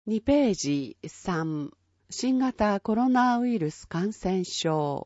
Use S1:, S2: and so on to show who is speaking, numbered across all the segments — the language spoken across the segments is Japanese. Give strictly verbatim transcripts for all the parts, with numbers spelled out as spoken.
S1: にページさん、新型コロナウイルス感染症。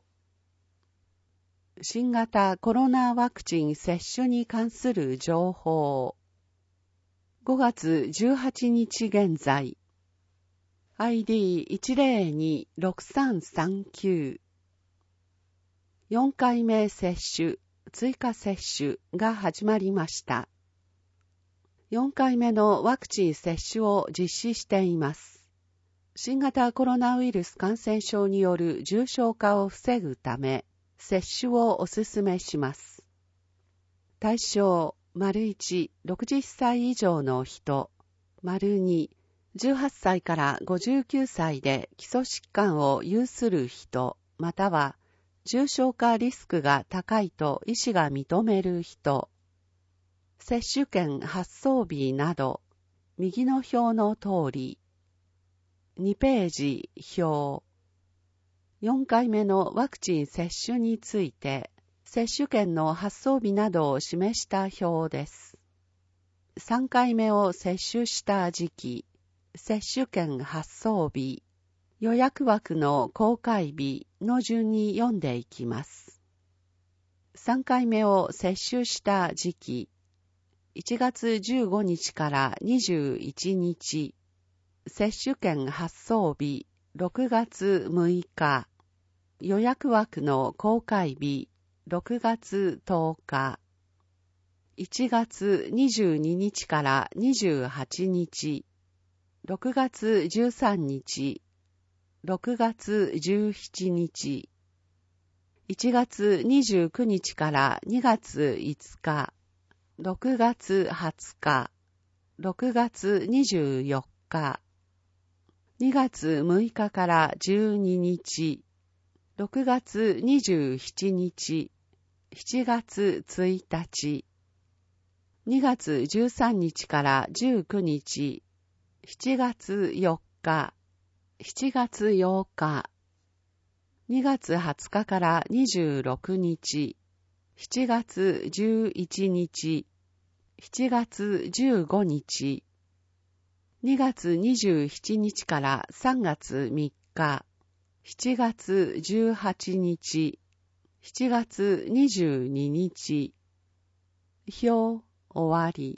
S1: 新型コロナワクチン接種に関する情報。ごがつじゅうはちにち現在、アイディーいちゼロにろくさんさんきゅう。よんかいめ接種、追加接種が始まりました。よんかいめのワクチン接種を実施しています。新型コロナウイルス感染症による重症化を防ぐため、接種をお勧めします。対象、いち、ろくじゅっさい以上の人、に、じゅうはっさいからごじゅうきゅうさいで基礎疾患を有する人、または重症化リスクが高いと医師が認める人、接種券発送日など、右の表の通り。にページ表。よんかいめのワクチン接種について、接種券の発送日などを示した表です。さんかいめを接種した時期、接種券発送日、予約枠の公開日の順に読んでいきます。さんかいめを接種した時期、いちがつじゅうごにちからにじゅういちにち、接種券発送日ろくがつむいか、予約枠の公開日ろくがつとおか、いちがつにじゅうににちからにじゅうはちにち、ろくがつじゅうさんにち、ろくがつじゅうしちにち、いちがつにじゅうくにちからにがついつか、ろくがつはつか、ろくがつにじゅうよっか、にがつむいかからじゅうににち、ろくがつにじゅうしちにち、しちがつついたち、にがつじゅうさんにちからじゅうくにち、しちがつよっか、しちがつようか、にがつはつかからにじゅうろくにち、しちがつじゅういちにち、しちがつじゅうごにち、にがつにじゅうしちにちからさんがつみっか、しちがつじゅうはちにち、しちがつにじゅうににち。表終わり。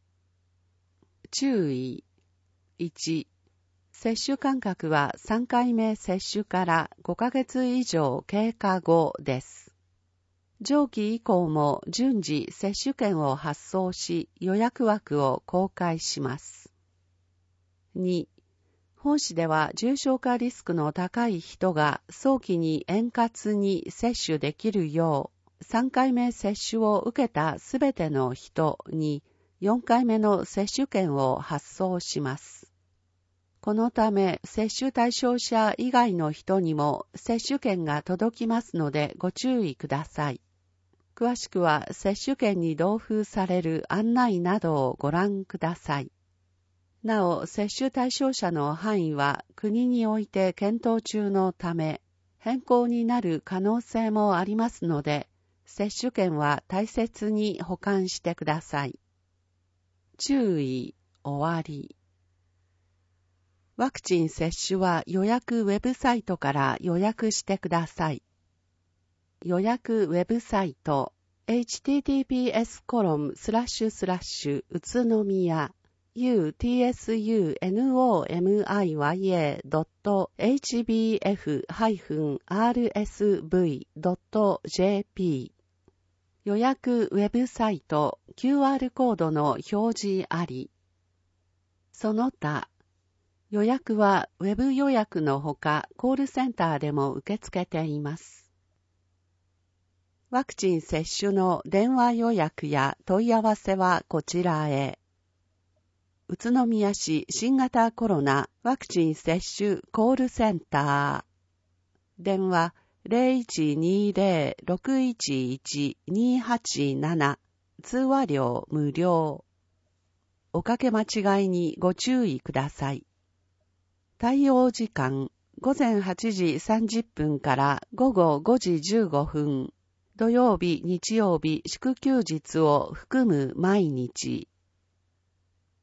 S1: 注意。いち、接種間隔はさんかいめ接種からごかげつ以上経過後です。上記以降も順次接種券を発送し予約枠を公開します。に、本誌では重症化リスクの高い人が早期に円滑に接種できるよう、さんかいめ接種を受けたすべての人によんかいめの接種券を発送します。このため、接種対象者以外の人にも接種券が届きますのでご注意ください。詳しくは接種券に同封される案内などをご覧ください。なお、接種対象者の範囲は国において検討中のため、変更になる可能性もありますので、接種券は大切に保管してください。注意、終わり。ワクチン接種は予約ウェブサイトから予約してください。予約ウェブサイト エイチティーティーピーエスコロンスラッシュスラッシュ宇都宮 ユーティーエスユーエヌオーエムアイワイエードットエイチビーエフアールエスブイドットジェーピー 予約ウェブサイト キューアール コードの表示あり。その他、予約はウェブ予約のほかコールセンターでも受け付けています。ワクチン接種の電話予約や問い合わせはこちらへ。宇都宮市新型コロナワクチン接種コールセンター。電話 ゼロいちにゼロ ろくいちいち にはちなな。通話料無料。おかけ間違いにご注意ください。対応時間ごぜんはちじさんじゅっぷんからごごごじじゅうごふん。土曜日、日曜日、祝休日を含む毎日。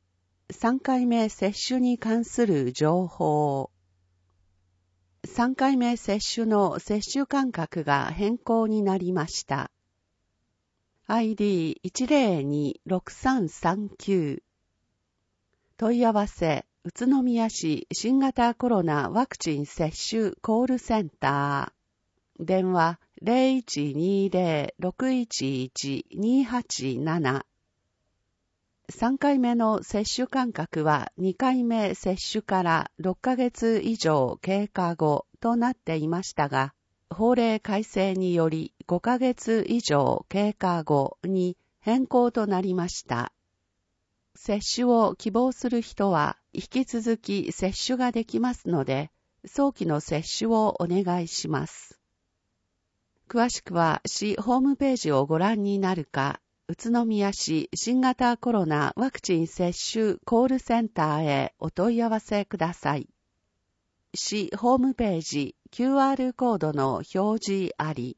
S1: さんかいめ接種に関する情報。さんかいめ接種の接種間隔が変更になりました。アイディーいちゼロにろくさんさんきゅう 問い合わせ宇都宮市新型コロナワクチン接種コールセンター電話 ゼロいちにゼロ ろくいちいち にはちなな さんかいめの接種間隔はにかいめ接種からろっかげつ以上経過後となっていましたが、法令改正によりごかげつ以上経過後に変更となりました。接種を希望する人は引き続き接種ができますので、早期の接種をお願いします。詳しくは市ホームページをご覧になるか、宇都宮市新型コロナワクチン接種コールセンターへお問い合わせください。市ホームページ キューアール コードの表示あり。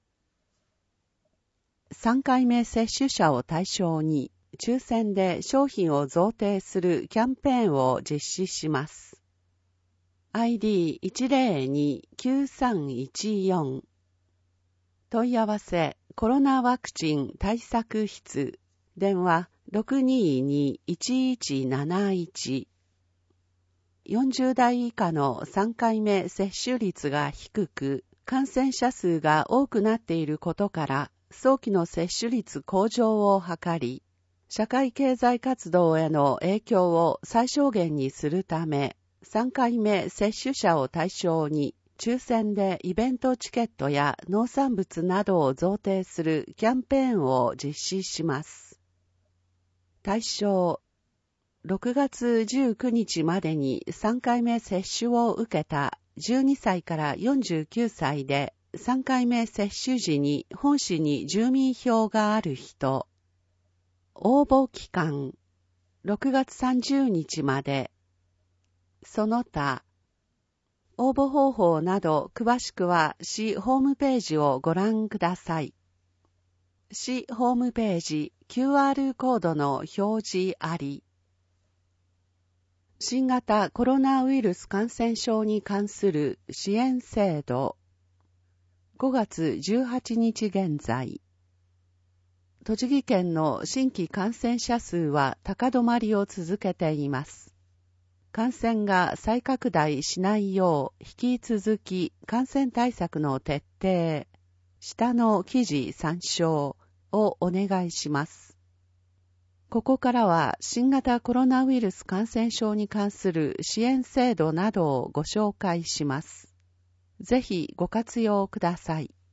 S1: さんかいめ接種者を対象に抽選で商品を贈呈するキャンペーンを実施します。アイディーいちゼロにきゅうさんいちよん 問い合わせコロナワクチン対策室電話 ろくににいちいちなないちよんじゅうだい以下のさんかいめ接種率が低く、感染者数が多くなっていることから、早期の接種率向上を図り、社会経済活動への影響を最小限にするため、さんかいめ接種者を対象に、抽選でイベントチケットや農産物などを贈呈するキャンペーンを実施します。対象ろくがつじゅうくにちまでにさんかいめ接種を受けたじゅうにさいからよんじゅうきゅうさいでさんかいめ接種時に本市に住民票がある人。応募期間ろくがつさんじゅうにちまで。その他応募方法など詳しくは市ホームページをご覧ください。市ホームページ キューアール コードの表示あり。新型コロナウイルス感染症に関する支援制度。ごがつじゅうはちにち現在。栃木県の新規感染者数は高止まりを続けています。感染が再拡大しないよう引き続き感染対策の徹底、下の記事参照をお願いします。ここからは新型コロナウイルス感染症に関する支援制度などをご紹介します。ぜひご活用ください。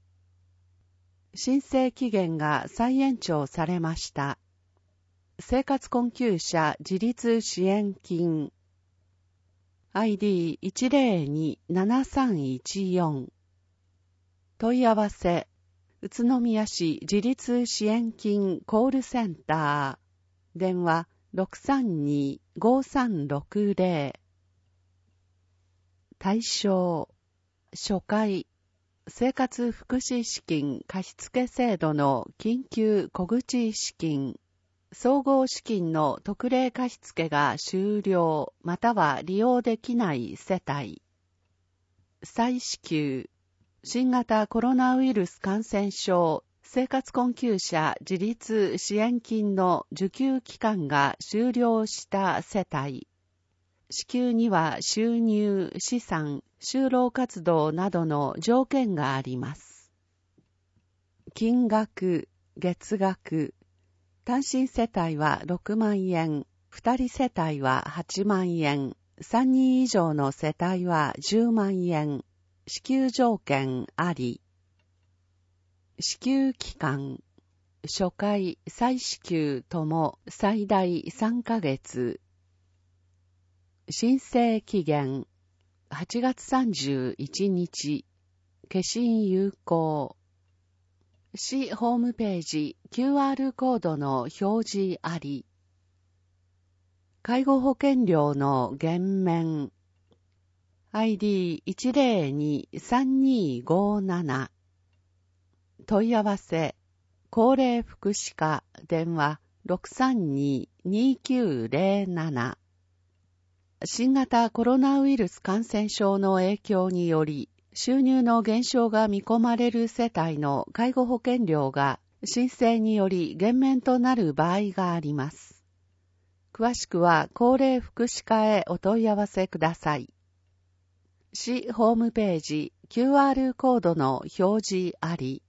S1: 申請期限が再延長されました。生活困窮者自立支援金 アイディーいちゼロにななさんいちよん 問い合わせ宇都宮市自立支援金コールセンター電話 ろくさんに ごさんろくゼロ 対象初回生活福祉資金貸付制度の緊急小口資金総合資金の特例貸付が終了または利用できない世帯再支給新型コロナウイルス感染症生活困窮者自立支援金の受給期間が終了した世帯。支給には収入、資産、就労活動などの条件があります。金額、月額。単身世帯はろくまんえん、二人世帯ははちまんえん、三人以上の世帯はじゅうまんえん。支給条件あり。支給期間、初回、再支給とも最大さんかげつ。申請期限、はちがつさんじゅういちにち。消印有効。市ホームページ キューアール コードの表示あり。介護保険料の減免。アイディーいちゼロにさんにごなな 問い合わせ高齢福祉課電話 ろくさんに にきゅうゼロなな新型コロナウイルス感染症の影響により、収入の減少が見込まれる世帯の介護保険料が申請により減免となる場合があります。詳しくは高齢福祉課へお問い合わせください。市ホームページ キューアール コードの表示あり。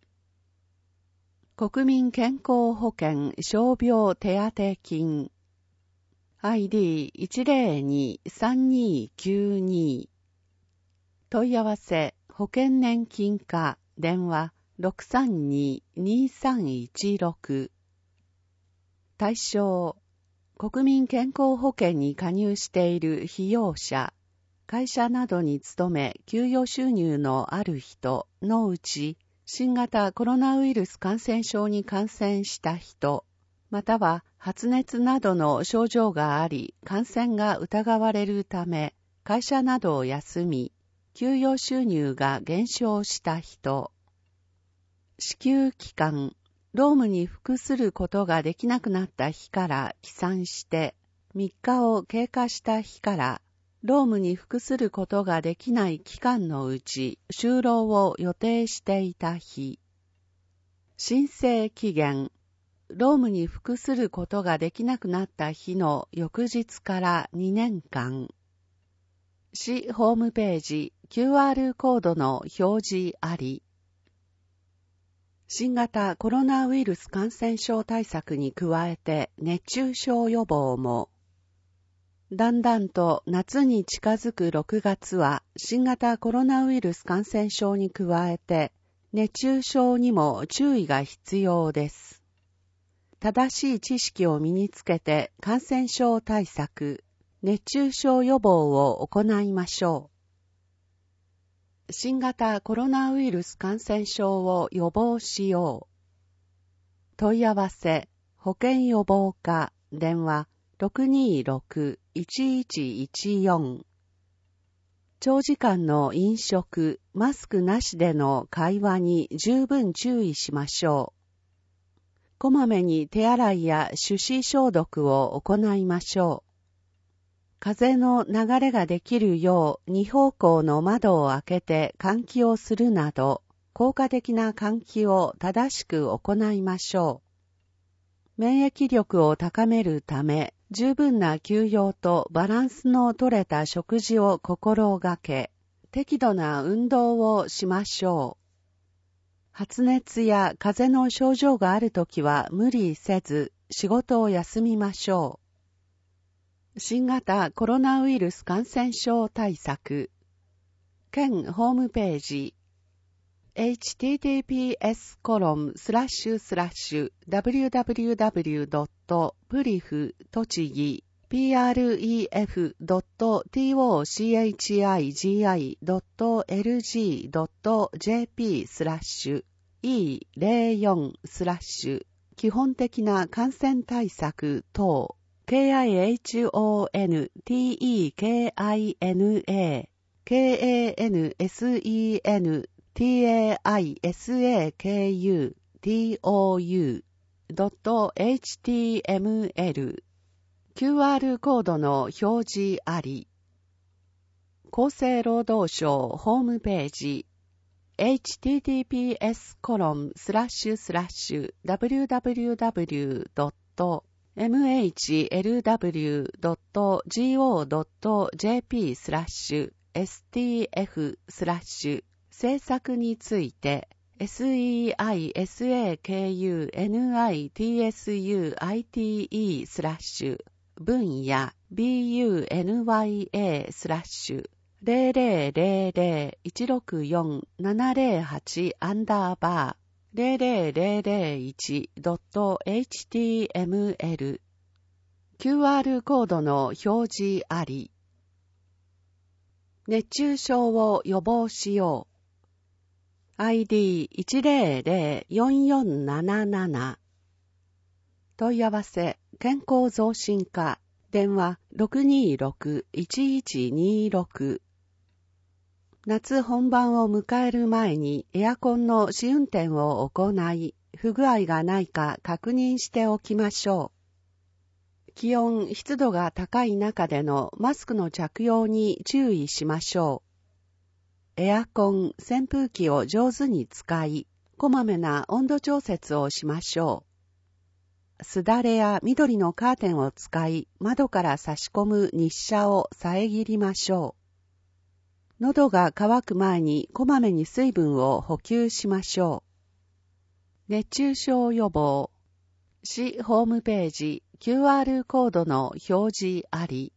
S1: 国民健康保険傷病手当金 アイディーいちゼロにさんにきゅうに 問い合わせ保険年金課電話 ろくさんに にさんいちろく 対象国民健康保険に加入している被用者会社などに勤め給与収入のある人のうち新型コロナウイルス感染症に感染した人、または発熱などの症状があり、感染が疑われるため、会社などを休み、給与収入が減少した人、支給期間、労務に服することができなくなった日から起算して、みっかを経過した日から、労務に服することができない期間のうち就労を予定していた日。申請期限。労務に服することができなくなった日の翌日からにねんかん。市ホームページ キューアール コードの表示あり。新型コロナウイルス感染症対策に加えて熱中症予防も。だんだんと夏に近づくろくがつは新型コロナウイルス感染症に加えて熱中症にも注意が必要です。正しい知識を身につけて感染症対策、熱中症予防を行いましょう。新型コロナウイルス感染症を予防しよう。問い合わせ、保健予防課、電話、ろくにろく いちいちいちよん 長時間の飲食、マスクなしでの会話に十分注意しましょう。こまめに手洗いや手指消毒を行いましょう。風の流れができるよう二方向の窓を開けて換気をするなど、効果的な換気を正しく行いましょう。免疫力を高めるため、十分な休養とバランスの取れた食事を心がけ、適度な運動をしましょう。発熱や風邪の症状があるときは無理せず仕事を休みましょう。新型コロナウイルス感染症対策。県ホームページ。エイチティーティーピーエスコロンスラッシュスラッシュダブリューダブリューダブリュードットプリフとちぎ ピーアールイーエフドットトチギドットエルジードットジェーピースラッシュイーゼロよんスラッシュ基本的な感染対策等 ケーアイエイチオーエヌティーイーケーアイエヌエー ケーエーエヌエスイーエヌ ティーエーアイエスエーケーユー ティーオーユー ドット エイチティーエムエル キューアール コードの表示あり。厚生労働省ホームページ エイチティーティーピーエスコロンスラッシュスラッシュダブリューダブリューダブリュードットエムエイチエルダブリュードットジーオードットジェーピースラッシュエスティーエフスラッシュ政策について エスイーアイエスエーケーユーエヌアイティーエスユーアイティーイースラッシュ分野 ビーユーエヌワイエースラッシュゼロゼロゼロゼロいちろくよんななゼロはちアンダーバーゼロゼロゼロゼロいちドットエイチティーエムエル キューアール コードの表示あり。熱中症を予防しよう。アイディーいちゼロゼロよんよんなななな 問い合わせ健康増進課電話 ろくにろく いちいちにろく 夏本番を迎える前にエアコンの試運転を行い不具合がないか確認しておきましょう。 気温、湿度が高い中でのマスクの着用に注意しましょう。エアコン、扇風機を上手に使い、こまめな温度調節をしましょう。すだれや緑のカーテンを使い、窓から差し込む日射を遮りましょう。喉が渇く前にこまめに水分を補給しましょう。熱中症予防。市ホームページ キューアール コードの表示あり。